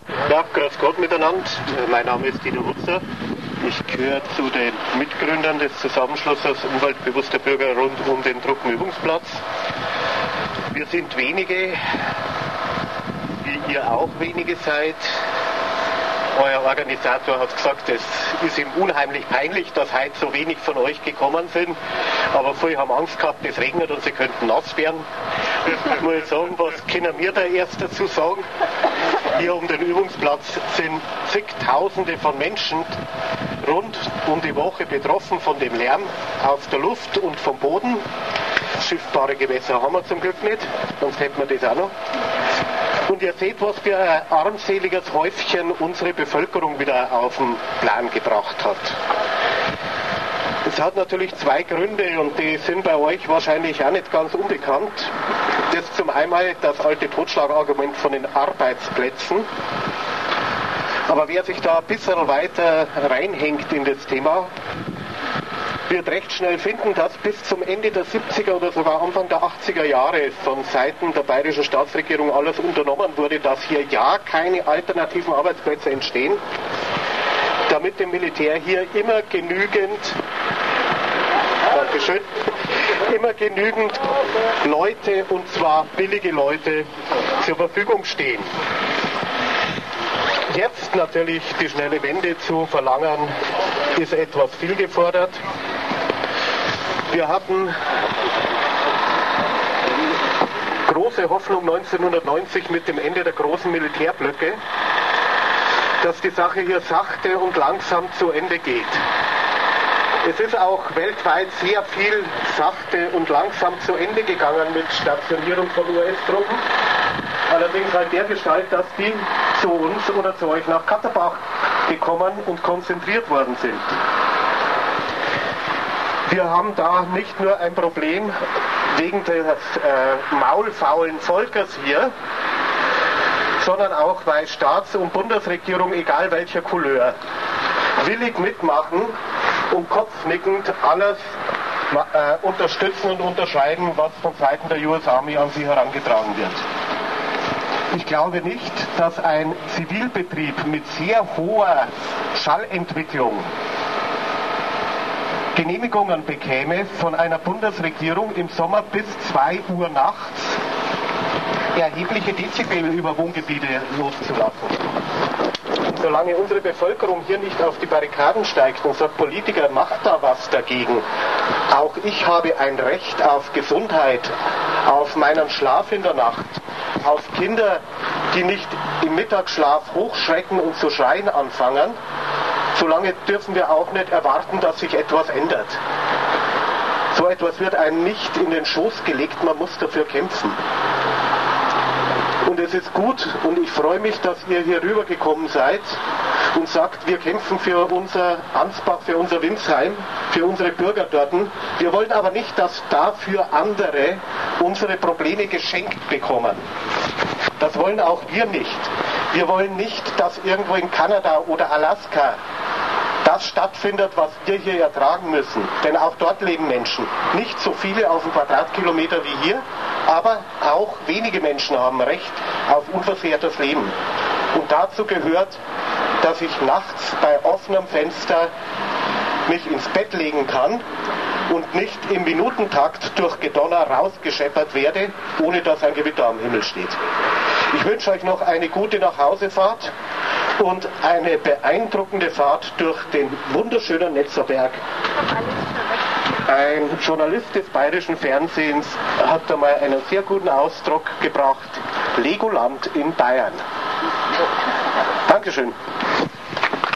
Ja, grüß Gott miteinander. Mein Name ist Dieter Wutzer. Ich gehöre zu den Mitgründern des Zusammenschlusses umweltbewusster Bürger rund um den Truppenübungsplatz. Wir sind wenige, wie ihr auch wenige seid. Euer Organisator hat gesagt, es ist ihm unheimlich peinlich, dass heute so wenig von euch gekommen sind. Aber viele haben Angst gehabt, es regnet und sie könnten nass werden. Ich muss sagen, was können wir da erst dazu sagen? Hier um den Übungsplatz sind zigtausende von Menschen rund um die Woche betroffen von dem Lärm aus der Luft und vom Boden. Schiffbare Gewässer haben wir zum Glück nicht, sonst hätten wir das auch noch. Und ihr seht, was für ein armseliges Häufchen unsere Bevölkerung wieder auf den Plan gebracht hat. Es hat natürlich zwei Gründe und die sind bei euch wahrscheinlich auch nicht ganz unbekannt. Das ist zum einen das alte Totschlagargument von den Arbeitsplätzen. Aber wer sich da ein bisschen weiter reinhängt in das Thema, wird recht schnell finden, dass bis zum Ende der 70er oder sogar Anfang der 80er Jahre von Seiten der bayerischen Staatsregierung alles unternommen wurde, dass hier ja keine alternativen Arbeitsplätze entstehen, damit dem Militär hier immer genügend Leute, und zwar billige Leute, zur Verfügung stehen. Jetzt natürlich die schnelle Wende zu verlangen, ist etwas viel gefordert. Wir hatten große Hoffnung 1990 mit dem Ende der großen Militärblöcke, dass die Sache hier sachte und langsam zu Ende geht. Es ist auch weltweit sehr viel sachte und langsam zu Ende gegangen mit Stationierung von US-Truppen. Allerdings halt der Gestalt, dass die zu uns oder zu euch nach Katterbach gekommen und konzentriert worden sind. Wir haben da nicht nur ein Problem wegen des maulfaulen Volkes hier, sondern auch, weil Staats- und Bundesregierung, egal welcher Couleur, willig mitmachen und kopfnickend alles unterstützen und unterschreiben, was von Seiten der US Army an sie herangetragen wird. Ich glaube nicht, dass ein Zivilbetrieb mit sehr hoher Schallentwicklung Genehmigungen bekäme, von einer Bundesregierung im Sommer bis 2 Uhr nachts erhebliche Dezibel über Wohngebiete loszulassen. Solange unsere Bevölkerung hier nicht auf die Barrikaden steigt und sagt, Politiker, macht da was dagegen. Auch ich habe ein Recht auf Gesundheit, auf meinen Schlaf in der Nacht, auf Kinder, die nicht im Mittagsschlaf hochschrecken und zu schreien anfangen. Solange dürfen wir auch nicht erwarten, dass sich etwas ändert. So etwas wird einem nicht in den Schoß gelegt, man muss dafür kämpfen. Und es ist gut und ich freue mich, dass ihr hier rübergekommen seid und sagt, wir kämpfen für unser Ansbach, für unser Windsheim, für unsere Bürger dort. Wir wollen aber nicht, dass dafür andere unsere Probleme geschenkt bekommen. Das wollen auch wir nicht. Wir wollen nicht, dass irgendwo in Kanada oder Alaska das stattfindet, was wir hier ertragen müssen. Denn auch dort leben Menschen. Nicht so viele auf einen Quadratkilometer wie hier, aber auch wenige Menschen haben Recht auf unversehrtes Leben. Und dazu gehört, dass ich nachts bei offenem Fenster mich ins Bett legen kann und nicht im Minutentakt durch Gedonner rausgescheppert werde, ohne dass ein Gewitter am Himmel steht. Ich wünsche euch noch eine gute Nachhausefahrt und eine beeindruckende Fahrt durch den wunderschönen Netzerberg. Ein Journalist des bayerischen Fernsehens hat einmal einen sehr guten Ausdruck gebracht: Legoland in Bayern. Dankeschön.